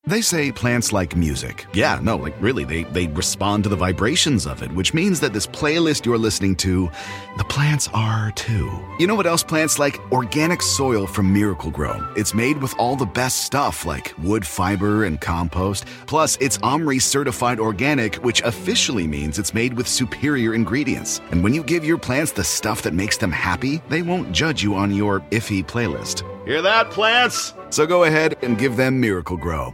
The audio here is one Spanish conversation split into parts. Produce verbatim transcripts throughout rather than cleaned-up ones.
They say plants like music. Yeah, no, like really, they, they respond to the vibrations of it, which means that this playlist you're listening to, the plants are too. You know what else plants like? Organic soil from Miracle-Gro. It's made with all the best stuff like wood fiber and compost. Plus, it's OMRI certified organic, which officially means it's made with superior ingredients. And when you give your plants the stuff that makes them happy, they won't judge you on your iffy playlist. Hear that, plants? So go ahead and give them Miracle-Gro.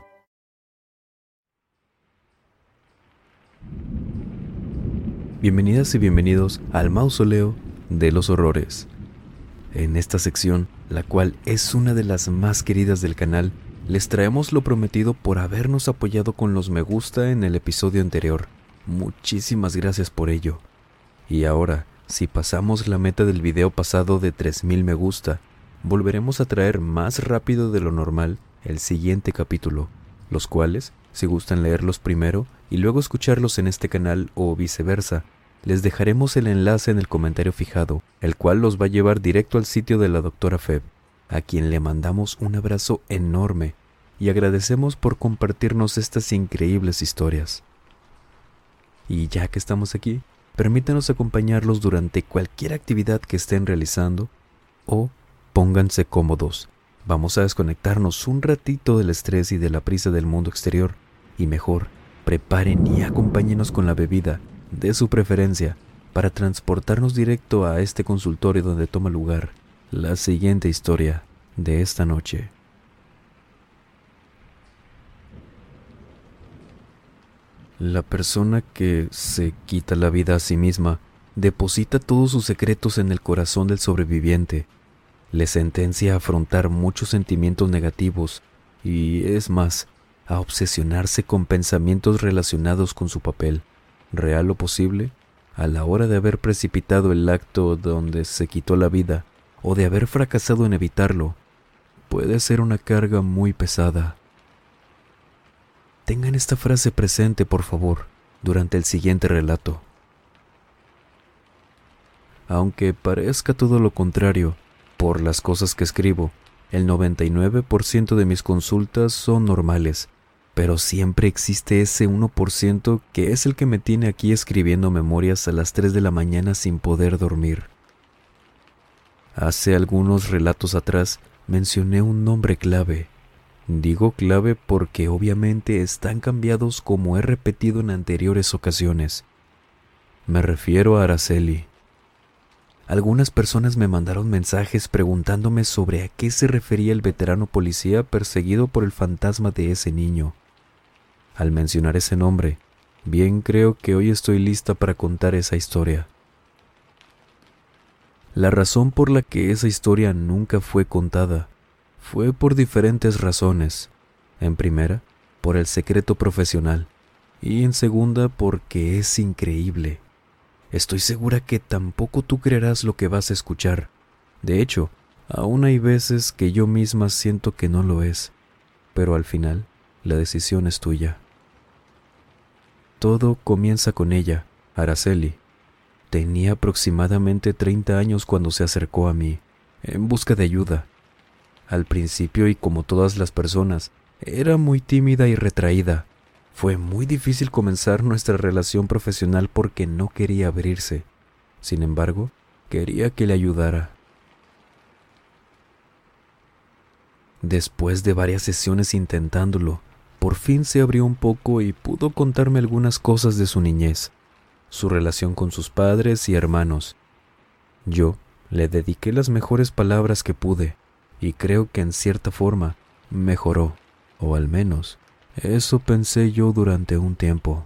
Bienvenidas y bienvenidos al Mausoleo de los Horrores. En esta sección, la cual es una de las más queridas del canal, les traemos lo prometido por habernos apoyado con los me gusta en el episodio anterior. Muchísimas gracias por ello. Y ahora, si pasamos la meta del video pasado de tres mil me gusta, volveremos a traer más rápido de lo normal el siguiente capítulo, los cuales, si gustan leerlos primero y luego escucharlos en este canal o viceversa, les dejaremos el enlace en el comentario fijado, el cual los va a llevar directo al sitio de la doctora Feb, a quien le mandamos un abrazo enorme y agradecemos por compartirnos estas increíbles historias. Y ya que estamos aquí, permítanos acompañarlos durante cualquier actividad que estén realizando o pónganse cómodos. Vamos a desconectarnos un ratito del estrés y de la prisa del mundo exterior y mejor, preparen y acompáñenos con la bebida de su preferencia para transportarnos directo a este consultorio donde toma lugar la siguiente historia de esta noche. La persona que se quita la vida a sí misma deposita todos sus secretos en el corazón del sobreviviente, le sentencia a afrontar muchos sentimientos negativos y, es más, a obsesionarse con pensamientos relacionados con su papel, real o posible, a la hora de haber precipitado el acto donde se quitó la vida o de haber fracasado en evitarlo. Puede ser una carga muy pesada. Tengan esta frase presente, por favor, durante el siguiente relato. Aunque parezca todo lo contrario, por las cosas que escribo, el noventa y nueve por ciento de mis consultas son normales, pero siempre existe ese uno por ciento que es el que me tiene aquí escribiendo memorias a las tres de la mañana sin poder dormir. Hace algunos relatos atrás mencioné un nombre clave. Digo clave porque obviamente están cambiados como he repetido en anteriores ocasiones. Me refiero a Araceli. Algunas personas me mandaron mensajes preguntándome sobre a qué se refería el veterano policía perseguido por el fantasma de ese niño. Al mencionar ese nombre, bien creo que hoy estoy lista para contar esa historia. La razón por la que esa historia nunca fue contada fue por diferentes razones. En primera, por el secreto profesional, y en segunda, porque es increíble. Estoy segura que tampoco tú creerás lo que vas a escuchar. De hecho, aún hay veces que yo misma siento que no lo es, pero al final, la decisión es tuya. Todo comienza con ella, Araceli. Tenía aproximadamente treinta años cuando se acercó a mí, en busca de ayuda. Al principio, y como todas las personas, era muy tímida y retraída. Fue muy difícil comenzar nuestra relación profesional porque no quería abrirse. Sin embargo, quería que le ayudara. Después de varias sesiones intentándolo, por fin se abrió un poco y pudo contarme algunas cosas de su niñez, su relación con sus padres y hermanos. Yo le dediqué las mejores palabras que pude y creo que en cierta forma mejoró, o al menos eso pensé yo durante un tiempo.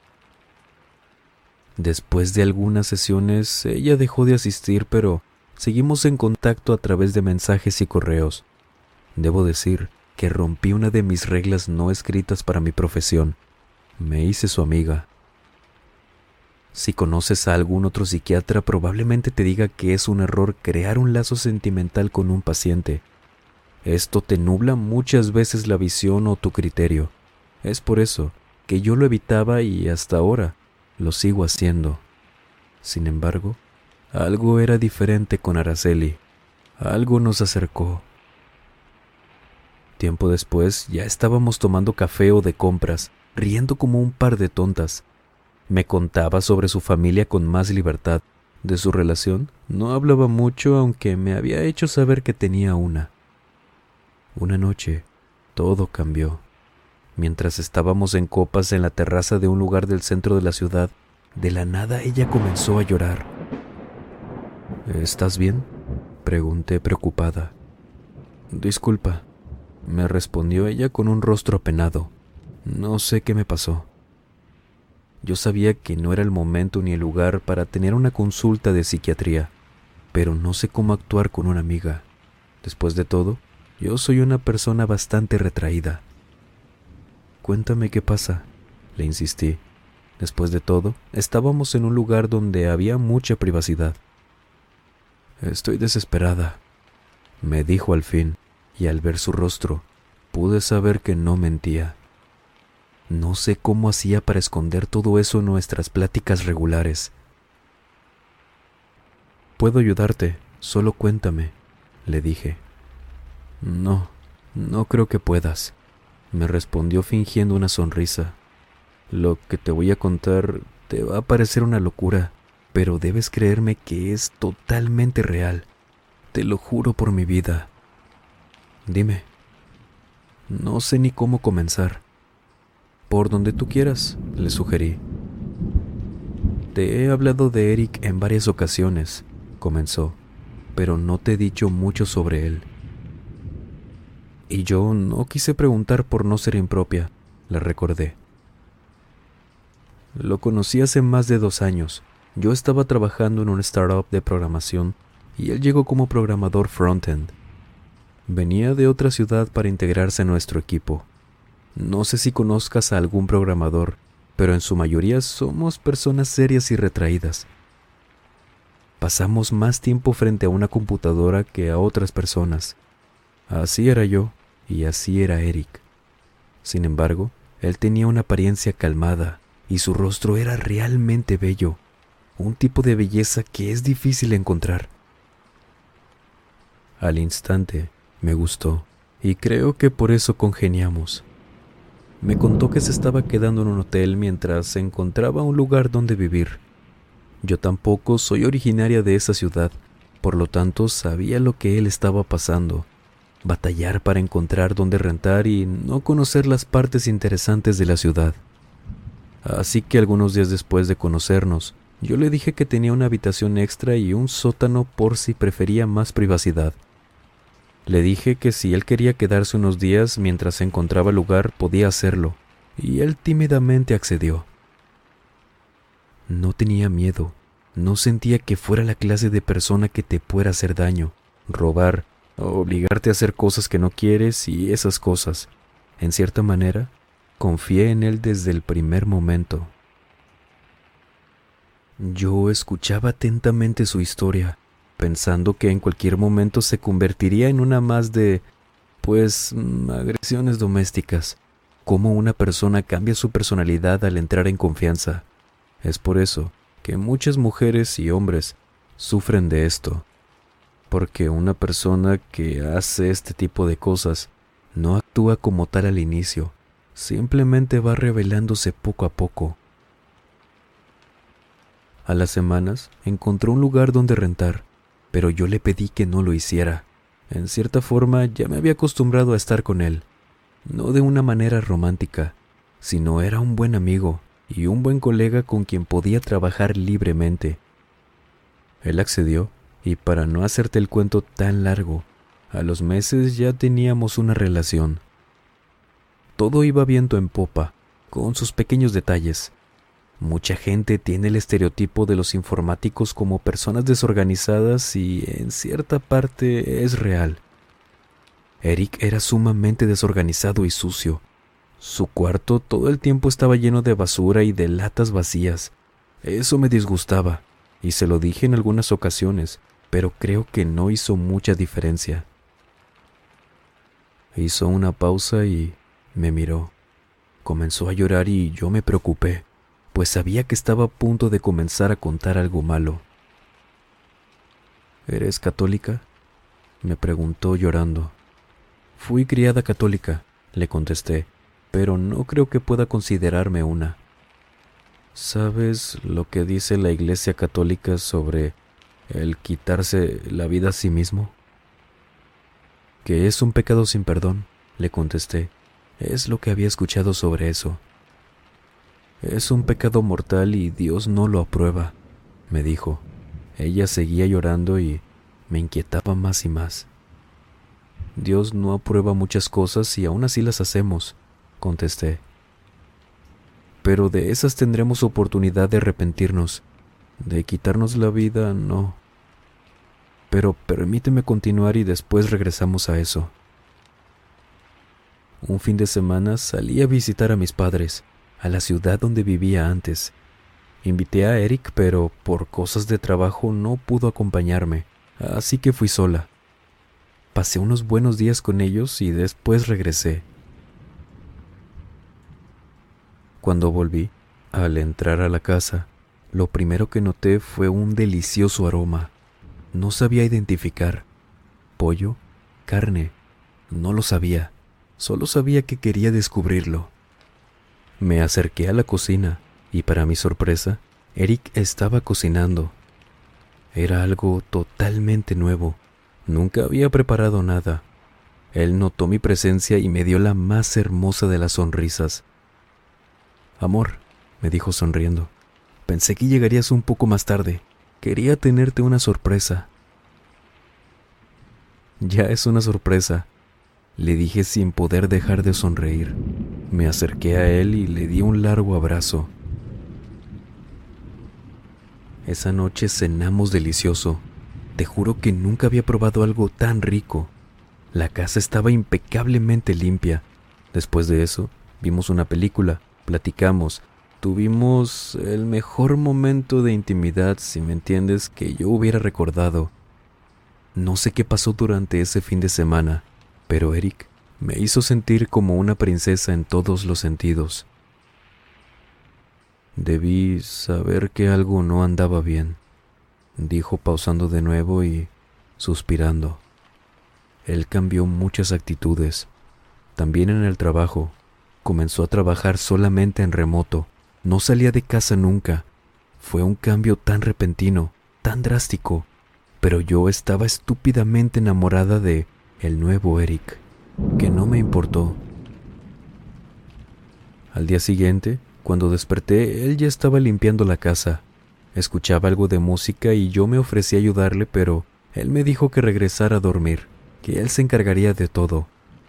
Después de algunas sesiones, ella dejó de asistir, pero seguimos en contacto a través de mensajes y correos. Debo decir que rompí una de mis reglas no escritas para mi profesión. Me hice su amiga. Si conoces a algún otro psiquiatra, probablemente te diga que es un error crear un lazo sentimental con un paciente. Esto te nubla muchas veces la visión o tu criterio. Es por eso que yo lo evitaba y hasta ahora lo sigo haciendo. Sin embargo, algo era diferente con Araceli. Algo nos acercó. Tiempo después ya estábamos tomando café o de compras, riendo como un par de tontas. Me contaba sobre su familia con más libertad. De su relación no hablaba mucho, aunque me había hecho saber que tenía una. Una noche, todo cambió. Mientras estábamos en copas en la terraza de un lugar del centro de la ciudad, de la nada ella comenzó a llorar. ¿Estás bien?, pregunté preocupada. Disculpa, me respondió ella con un rostro apenado. No sé qué me pasó. Yo sabía que no era el momento ni el lugar para tener una consulta de psiquiatría, pero no sé cómo actuar con una amiga. Después de todo, yo soy una persona bastante retraída. Cuéntame qué pasa, le insistí. Después de todo, estábamos en un lugar donde había mucha privacidad. Estoy desesperada, me dijo al fin, y al ver su rostro, pude saber que no mentía. No sé cómo hacía para esconder todo eso en nuestras pláticas regulares. Puedo ayudarte, solo cuéntame, le dije. No, no creo que puedas, me respondió fingiendo una sonrisa. Lo que te voy a contar te va a parecer una locura, pero debes creerme que es totalmente real. Te lo juro por mi vida. Dime. No sé ni cómo comenzar. Por donde tú quieras, le sugerí. Te he hablado de Eric en varias ocasiones, comenzó, pero no te he dicho mucho sobre él. Y yo no quise preguntar por no ser impropia, le recordé. Lo conocí hace más de dos años. Yo estaba trabajando en una startup de programación y él llegó como programador frontend. Venía de otra ciudad para integrarse a nuestro equipo. No sé si conozcas a algún programador, pero en su mayoría somos personas serias y retraídas. Pasamos más tiempo frente a una computadora que a otras personas. Así era yo y así era Eric. Sin embargo, él tenía una apariencia calmada y su rostro era realmente bello, un tipo de belleza que es difícil encontrar. Al instante me gustó y creo que por eso congeniamos. Me contó que se estaba quedando en un hotel mientras encontraba un lugar donde vivir. Yo tampoco soy originaria de esa ciudad, por lo tanto sabía lo que él estaba pasando. Batallar para encontrar dónde rentar y no conocer las partes interesantes de la ciudad. Así que algunos días después de conocernos, yo le dije que tenía una habitación extra y un sótano por si prefería más privacidad. Le dije que si él quería quedarse unos días mientras encontraba lugar, podía hacerlo, y él tímidamente accedió. No tenía miedo, no sentía que fuera la clase de persona que te pueda hacer daño, robar, obligarte a hacer cosas que no quieres y esas cosas. En cierta manera, confié en él desde el primer momento. Yo escuchaba atentamente su historia, pensando que en cualquier momento se convertiría en una más de, pues, agresiones domésticas. Cómo una persona cambia su personalidad al entrar en confianza. Es por eso que muchas mujeres y hombres sufren de esto. Porque una persona que hace este tipo de cosas no actúa como tal al inicio, simplemente va revelándose poco a poco. A las semanas encontró un lugar donde rentar, pero yo le pedí que no lo hiciera. En cierta forma ya me había acostumbrado a estar con él, no de una manera romántica, sino era un buen amigo y un buen colega con quien podía trabajar libremente. Él accedió, y para no hacerte el cuento tan largo, a los meses ya teníamos una relación. Todo iba viento en popa, con sus pequeños detalles. Mucha gente tiene el estereotipo de los informáticos como personas desorganizadas y en cierta parte es real. Eric era sumamente desorganizado y sucio. Su cuarto todo el tiempo estaba lleno de basura y de latas vacías. Eso me disgustaba, y se lo dije en algunas ocasiones, pero creo que no hizo mucha diferencia. Hizo una pausa y me miró. Comenzó a llorar y yo me preocupé, pues sabía que estaba a punto de comenzar a contar algo malo. ¿Eres católica?, me preguntó llorando. Fui criada católica, le contesté, pero no creo que pueda considerarme una. ¿Sabes lo que dice la Iglesia Católica sobre el quitarse la vida a sí mismo? Que es un pecado sin perdón, le contesté. Es lo que había escuchado sobre eso. Es un pecado mortal y Dios no lo aprueba, me dijo. Ella seguía llorando y me inquietaba más y más. Dios no aprueba muchas cosas y aún así las hacemos, contesté. Pero de esas tendremos oportunidad de arrepentirnos. De quitarnos la vida, no. Pero permíteme continuar y después regresamos a eso. Un fin de semana salí a visitar a mis padres, a la ciudad donde vivía antes. Invité a Eric, pero por cosas de trabajo no pudo acompañarme, así que fui sola. Pasé unos buenos días con ellos y después regresé. Cuando volví, al entrar a la casa, lo primero que noté fue un delicioso aroma. No sabía identificar. ¿Pollo? ¿Carne? No lo sabía. Solo sabía que quería descubrirlo. Me acerqué a la cocina y, para mi sorpresa, Eric estaba cocinando. Era algo totalmente nuevo. Nunca había preparado nada. Él notó mi presencia y me dio la más hermosa de las sonrisas. «Amor», me dijo sonriendo, «pensé que llegarías un poco más tarde. Quería tenerte una sorpresa». «Ya es una sorpresa», le dije sin poder dejar de sonreír. Me acerqué a él y le di un largo abrazo. Esa noche cenamos delicioso. Te juro que nunca había probado algo tan rico. La casa estaba impecablemente limpia. Después de eso, vimos una película, platicamos, tuvimos el mejor momento de intimidad, si me entiendes, que yo hubiera recordado. No sé qué pasó durante ese fin de semana, pero Eric me hizo sentir como una princesa en todos los sentidos. Debí saber que algo no andaba bien, dijo pausando de nuevo y suspirando. Él cambió muchas actitudes, también en el trabajo. Comenzó a trabajar solamente en remoto, no salía de casa nunca. Fue un cambio tan repentino, tan drástico, pero yo estaba estúpidamente enamorada de el nuevo Eric, que no me importó. Al día siguiente, cuando desperté, él ya estaba limpiando la casa. Escuchaba algo de música y yo me ofrecí a ayudarle, pero él me dijo que regresara a dormir, que él se encargaría de todo.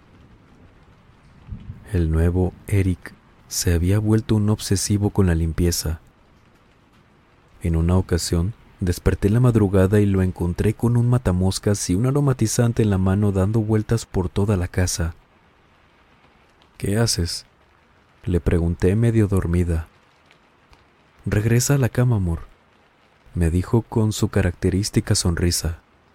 El nuevo Eric se había vuelto un obsesivo con la limpieza. En una ocasión, desperté en la madrugada y lo encontré con un matamoscas y un aromatizante en la mano dando vueltas por toda la casa. «¿Qué haces?», le pregunté medio dormida. «Regresa a la cama, amor», me dijo con su característica sonrisa.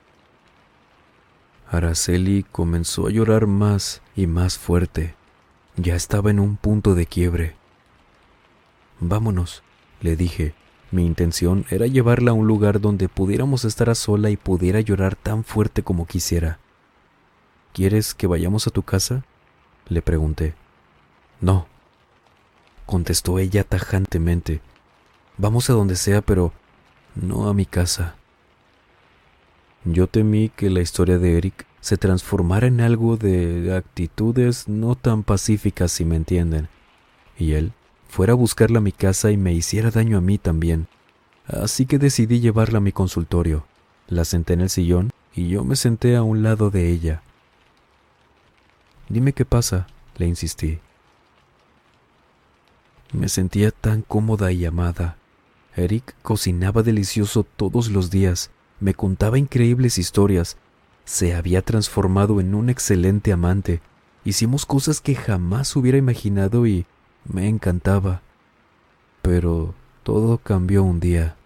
Araceli comenzó a llorar más y más fuerte. Ya estaba en un punto de quiebre. «Vámonos», le dije. Mi intención era llevarla a un lugar donde pudiéramos estar a sola y pudiera llorar tan fuerte como quisiera. «¿Quieres que vayamos a tu casa?», le pregunté. «No», contestó ella tajantemente. «Vamos a donde sea, pero no a mi casa». Yo temí que la historia de Eric se transformara en algo de actitudes no tan pacíficas, si me entienden, y él fuera a buscarla a mi casa y me hiciera daño a mí también. Así que decidí llevarla a mi consultorio. La senté en el sillón y yo me senté a un lado de ella. «Dime qué pasa», le insistí. Me sentía tan cómoda y amada. Eric cocinaba delicioso todos los días, me contaba increíbles historias, se había transformado en un excelente amante. Hicimos cosas que jamás hubiera imaginado y me encantaba. Pero todo cambió un día.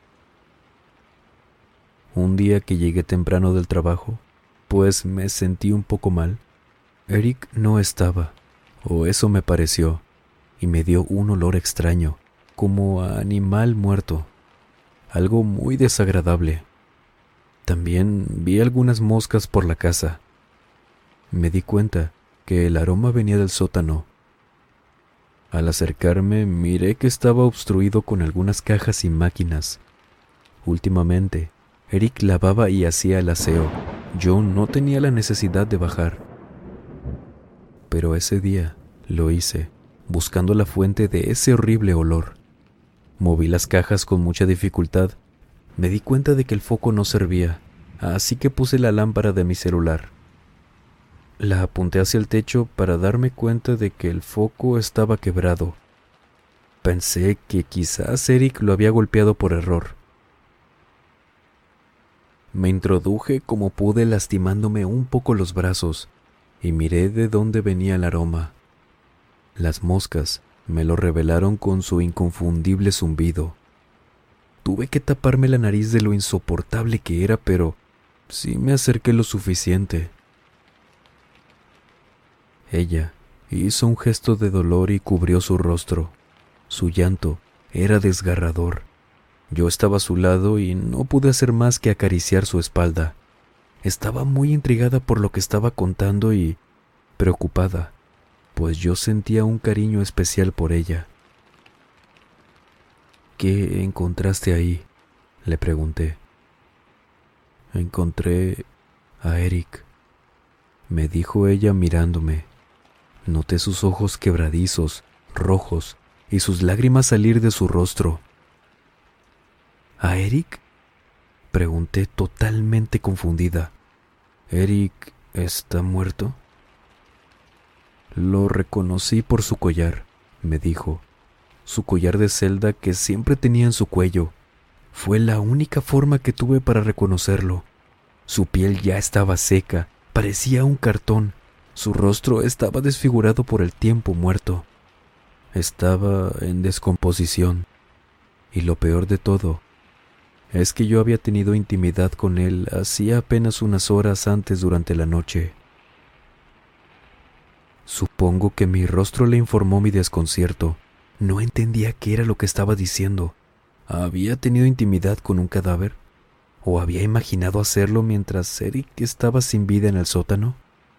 Un día que llegué temprano del trabajo, pues me sentí un poco mal. Eric no estaba, o eso me pareció, y me dio un olor extraño, como a animal muerto, algo muy desagradable. También vi algunas moscas por la casa. Me di cuenta que el aroma venía del sótano. Al acercarme, miré que estaba obstruido con algunas cajas y máquinas. Últimamente, Eric lavaba y hacía el aseo. Yo no tenía la necesidad de bajar. Pero ese día lo hice, buscando la fuente de ese horrible olor. Moví las cajas con mucha dificultad. Me di cuenta de que el foco no servía, así que puse la lámpara de mi celular. La apunté hacia el techo para darme cuenta de que el foco estaba quebrado. Pensé que quizás Eric lo había golpeado por error. Me introduje como pude, lastimándome un poco los brazos, y miré de dónde venía el aroma. Las moscas me lo revelaron con su inconfundible zumbido. Tuve que taparme la nariz de lo insoportable que era, pero sí me acerqué lo suficiente. Ella hizo un gesto de dolor y cubrió su rostro. Su llanto era desgarrador. Yo estaba a su lado y no pude hacer más que acariciar su espalda. Estaba muy intrigada por lo que estaba contando y preocupada, pues yo sentía un cariño especial por ella. ¿Qué encontraste ahí?, le pregunté. Encontré a Eric, me dijo ella mirándome. Noté sus ojos quebradizos, rojos, y sus lágrimas salir de su rostro. ¿A Eric?, pregunté totalmente confundida. ¿Eric está muerto? Lo reconocí por su collar, me dijo. Su collar de celda que siempre tenía en su cuello. Fue la única forma que tuve para reconocerlo. Su piel ya estaba seca, parecía un cartón. Su rostro estaba desfigurado por el tiempo muerto. Estaba en descomposición. Y lo peor de todo es que yo había tenido intimidad con él hacía apenas unas horas antes durante la noche. Supongo que mi rostro le informó mi desconcierto. No entendía qué era lo que estaba diciendo. ¿Había tenido intimidad con un cadáver? ¿O había imaginado hacerlo mientras Eric estaba sin vida en el sótano?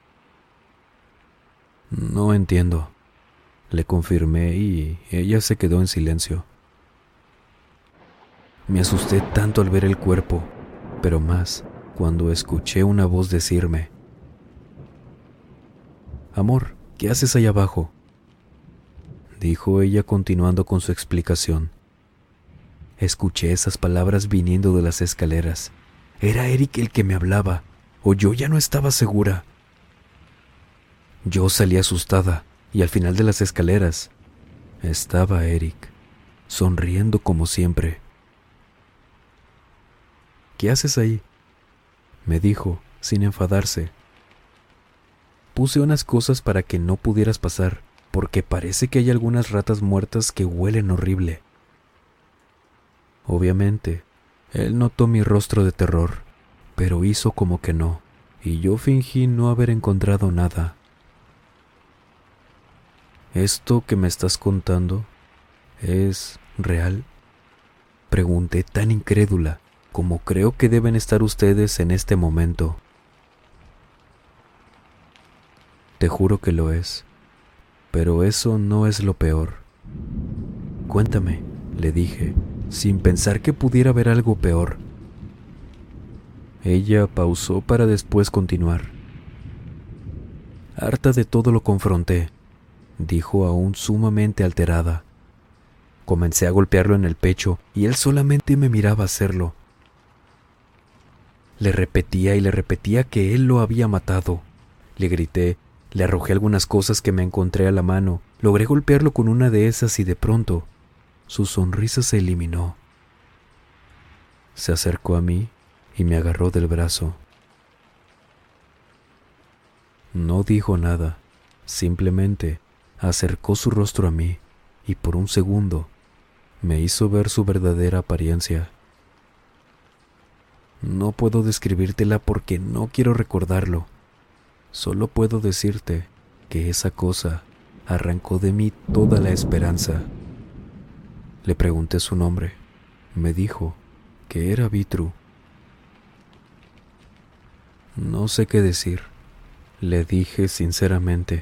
No entiendo, le confirmé y ella se quedó en silencio. Me asusté tanto al ver el cuerpo, pero más cuando escuché una voz decirme: «Amor, ¿qué haces ahí abajo?», dijo ella continuando con su explicación. Escuché esas palabras viniendo de las escaleras. Era Eric el que me hablaba, o yo ya no estaba segura. Yo salí asustada y al final de las escaleras estaba Eric, sonriendo como siempre. «¿Qué haces ahí?», me dijo, sin enfadarse. Puse unas cosas para que no pudieras pasar, porque parece que hay algunas ratas muertas que huelen horrible. Obviamente, él notó mi rostro de terror, pero hizo como que no, y yo fingí no haber encontrado nada. ¿Esto que me estás contando es real?, pregunté tan incrédula como creo que deben estar ustedes en este momento. Te juro que lo es, pero eso no es lo peor. Cuéntame, le dije, sin pensar que pudiera haber algo peor. Ella pausó para después continuar. Harta de todo lo confronté, dijo aún sumamente alterada. Comencé a golpearlo en el pecho y él solamente me miraba hacerlo. Le repetía y le repetía que él lo había matado. Le grité, le arrojé algunas cosas que me encontré a la mano, logré golpearlo con una de esas y de pronto su sonrisa se eliminó. Se acercó a mí y me agarró del brazo. No dijo nada, simplemente acercó su rostro a mí y por un segundo me hizo ver su verdadera apariencia. No puedo describírtela porque no quiero recordarlo. Solo puedo decirte que esa cosa arrancó de mí toda la esperanza. Le pregunté su nombre. Me dijo que era Vitru. No sé qué decir. Le dije sinceramente.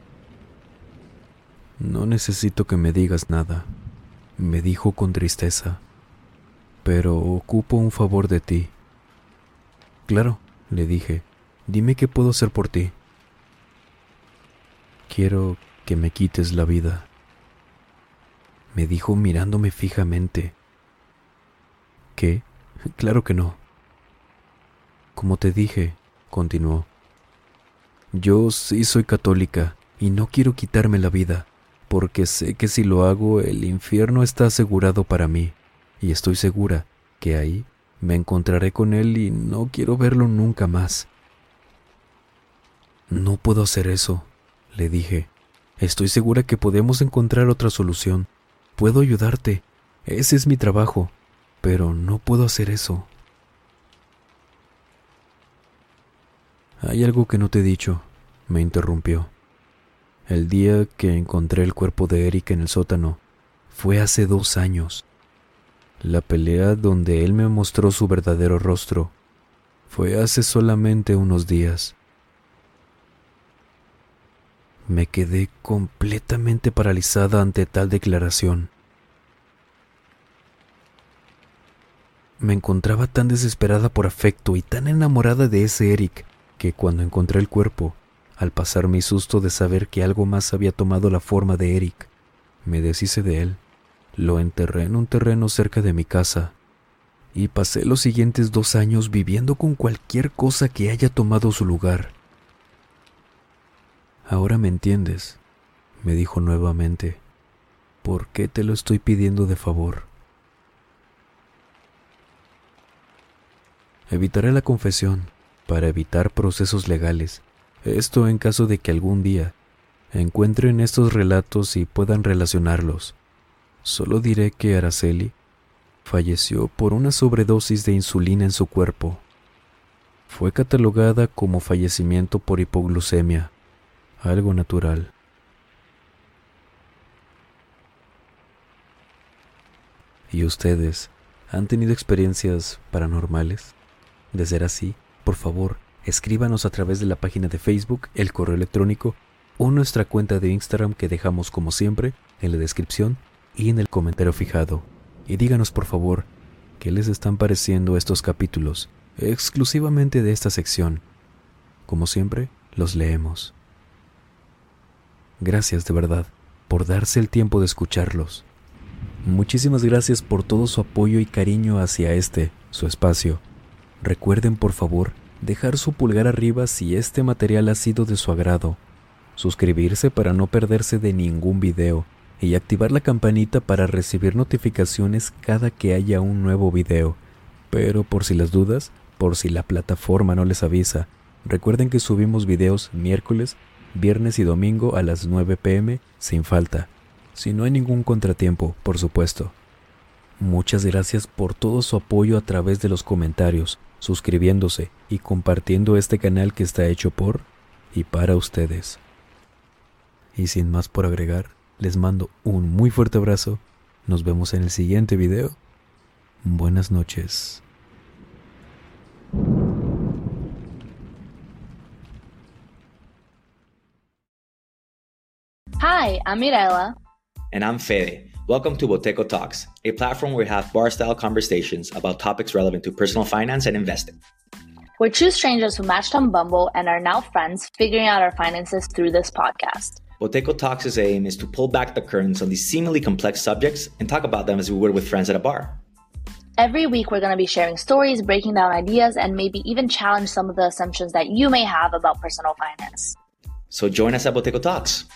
No necesito que me digas nada, me dijo con tristeza, pero ocupo un favor de ti. Claro, le dije, dime qué puedo hacer por ti. Quiero que me quites la vida, me dijo mirándome fijamente. ¿Qué? Claro que no. Como te dije, continuó, yo sí soy católica y no quiero quitarme la vida, porque sé que si lo hago el infierno está asegurado para mí, y estoy segura que ahí me encontraré con él y no quiero verlo nunca más. No puedo hacer eso, le dije. Estoy segura que podemos encontrar otra solución. Puedo ayudarte, ese es mi trabajo, pero no puedo hacer eso. Hay algo que no te he dicho, me interrumpió. El día que encontré el cuerpo de Eric en el sótano fue hace dos años. La pelea donde él me mostró su verdadero rostro fue hace solamente unos días. Me quedé completamente paralizada ante tal declaración. Me encontraba tan desesperada por afecto y tan enamorada de ese Eric que cuando encontré el cuerpo, al pasar mi susto de saber que algo más había tomado la forma de Eric, me deshice de él, lo enterré en un terreno cerca de mi casa y pasé los siguientes dos años viviendo con cualquier cosa que haya tomado su lugar. Ahora me entiendes, me dijo nuevamente. ¿Por qué te lo estoy pidiendo de favor? Evitaré la confesión para evitar procesos legales. Esto en caso de que algún día encuentren estos relatos y puedan relacionarlos. Solo diré que Araceli falleció por una sobredosis de insulina en su cuerpo. Fue catalogada como fallecimiento por hipoglucemia, algo natural. ¿Y ustedes han tenido experiencias paranormales? De ser así, por favor, escríbanos a través de la página de Facebook, el correo electrónico o nuestra cuenta de Instagram que dejamos como siempre en la descripción y en el comentario fijado. Y díganos por favor qué les están pareciendo estos capítulos exclusivamente de esta sección. Como siempre, los leemos. Gracias de verdad por darse el tiempo de escucharlos. Muchísimas gracias por todo su apoyo y cariño hacia este, su espacio. Recuerden por favor dejar su pulgar arriba si este material ha sido de su agrado, suscribirse para no perderse de ningún video y activar la campanita para recibir notificaciones cada que haya un nuevo video. Pero por si las dudas, por si la plataforma no les avisa, recuerden que subimos videos miércoles, viernes y domingo a las nueve pe eme sin falta, si no hay ningún contratiempo, por supuesto. Muchas gracias por todo su apoyo a través de los comentarios, suscribiéndose y compartiendo este canal que está hecho por y para ustedes. Y sin más por agregar, les mando un muy fuerte abrazo. Nos vemos en el siguiente video. Buenas noches. Hi, I'm Mirella. And I'm Fede. Welcome to Boteco Talks, a platform where we have bar-style conversations about topics relevant to personal finance and investing. We're two strangers who matched on Bumble and are now friends, figuring out our finances through this podcast. Boteco Talks' aim is to pull back the curtains on these seemingly complex subjects and talk about them as we would with friends at a bar. Every week, we're going to be sharing stories, breaking down ideas, and maybe even challenge some of the assumptions that you may have about personal finance. So join us at Boteco Talks.